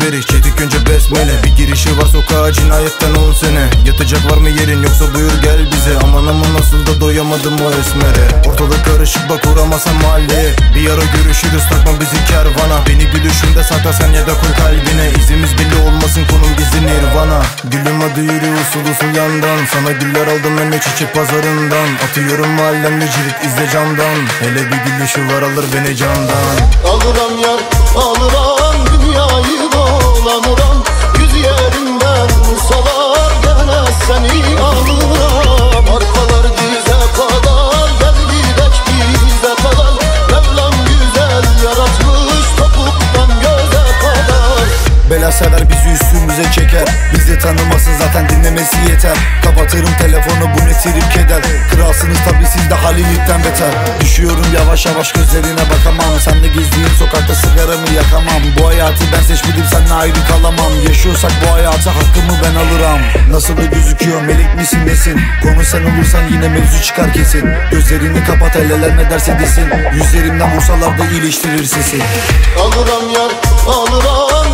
geri, çetik önce besmele. Bir girişi var sokağa cinayetten 10 sene. Yatacak var mı yerin yoksa buyur gel bize. Aman aman nasıl da doyamadım o esmere. Ortalık karışık bak uğramasam mahalleye. Bir ara görüşürüz takma bizi kervana. Beni gülüşünde sakla sen ya da koy kalbine. İzimiz belli olmasın konum gizli nirvana. Gülüm hadi yürü usul usul yandan. Sana güller aldım ben de çiçek pazarından. Atıyorum mahallemde cirit izle camdan. Hele bir gülüşü var alır beni candan. Alırım yar alırım dünyayı dolanırım. Yüz yerinden salar gene seni alırım. Arkalar dize kadar gel gidek bize kadar. Mevlam güzel yaratmış topuktan göze kadar. Bela sever bizi üstümüze çeker. Bizi tanımasın zaten dinlemesi yeter. Kapatırım telefonu bu ne trip keder. Kralsınız tabi siz de Halillikten beter. Düşüyorum yavaş yavaş gözlerine bakamam. Sen de gezdiğin sokakta sigaramı yakamam. Bu hayatı ben seçmedim seninle ayrı kalamam. Yaşıyorsak bu hayatı hakkımı ben alırım. Nasıl da gözüküyor melek misin nesin? Konu sen olursan yine mevzu çıkar kesin. Gözlerini kapat eller ne derse desin. Yüzlerimden vursalar da iyileştirir sesin. Alırım yar alırım